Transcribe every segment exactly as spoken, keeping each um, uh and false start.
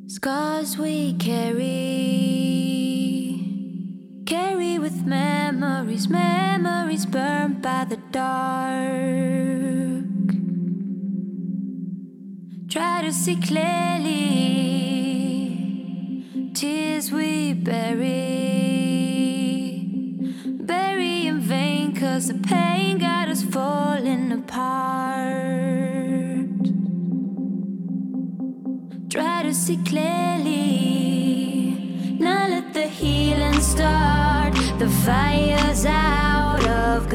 Scars we carry, carry with memories, memories burned by the dark. Try to see clearly, tears we bury, bury in vain, 'cause the pain got us falling apart. Try to see clearly, now let the healing start. The fire's out of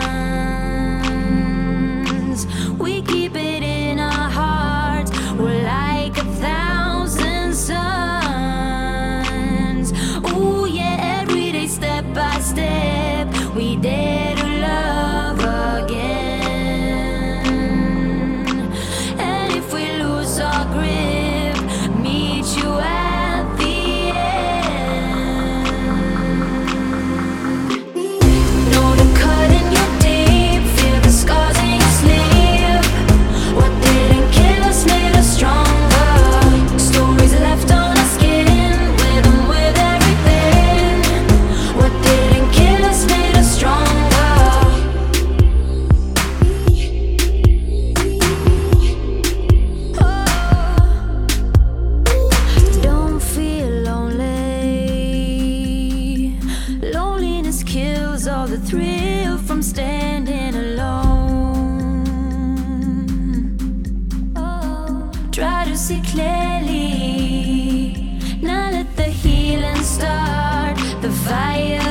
guns, we keep it in our hearts. We're like a thousand suns. Ooh yeah, every day, step by step, we dare to love again. And if we lose our grip, you at the end. Know the cut in your deep, feel the scars in your sleep. What didn't kill us made us stronger. Stories left on our skin, with them, with everything. What didn't kill us made us stronger. Kills all the thrill from standing alone. Oh, try to see clearly, now let the healing start. The fire